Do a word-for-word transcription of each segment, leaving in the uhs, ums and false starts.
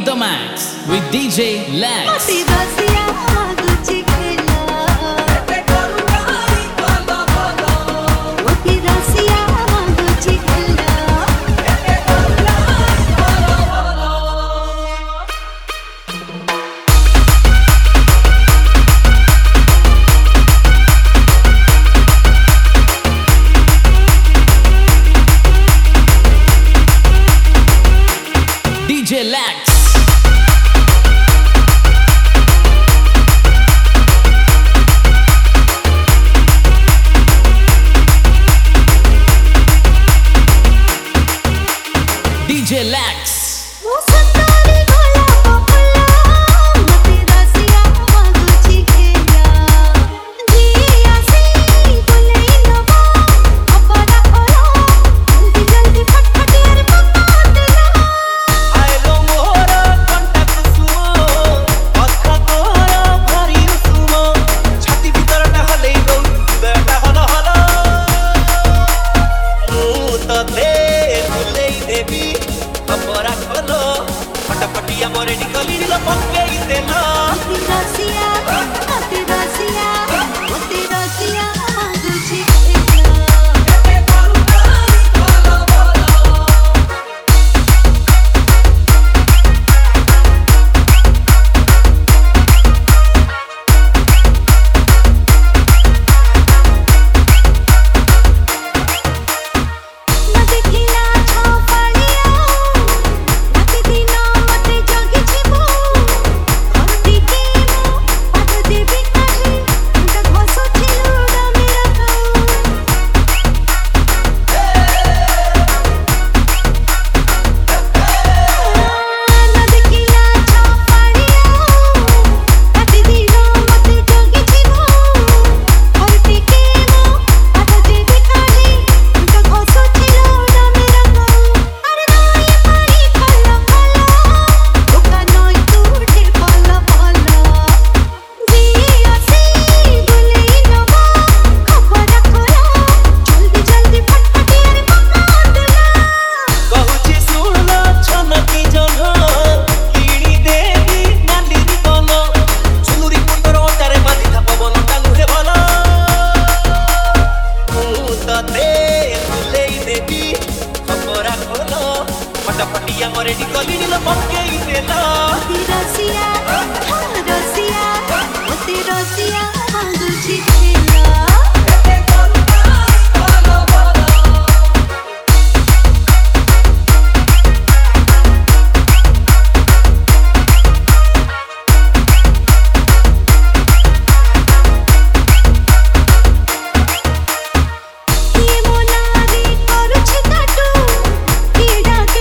the max with D J Lex. D J Lex. D J Lex. पटिया मोरे निकली लो पक्के देना रसिया अति रसिया अति रसिया तुझे के करूंगा बोलो बोलो मत खिला छापड़िया मत दिना पटिया मोरे निकली लो पक्के देना रसिया रसिया अति रसिया तुझे के करूंगा बोलो बोलो ये मोनारी करूछ काटू कीड़ा के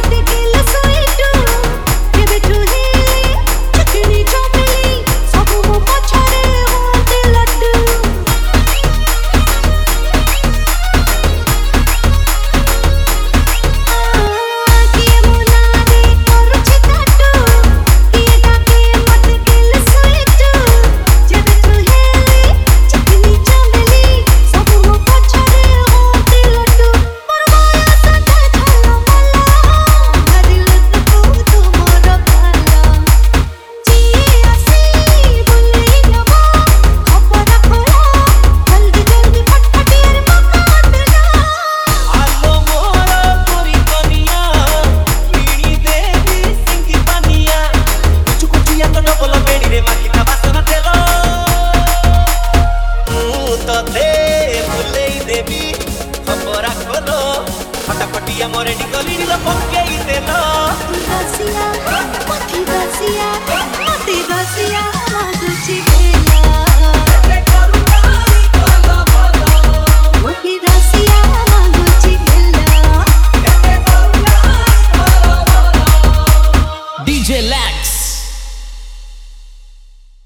पटिया मोरे निकली लो पक्के देना रसिया अति रसिया अति रसिया तुझे के करूंगा बोलो बोलो अति रसिया तुझे के करूंगा बोलो बोलो D J Lex.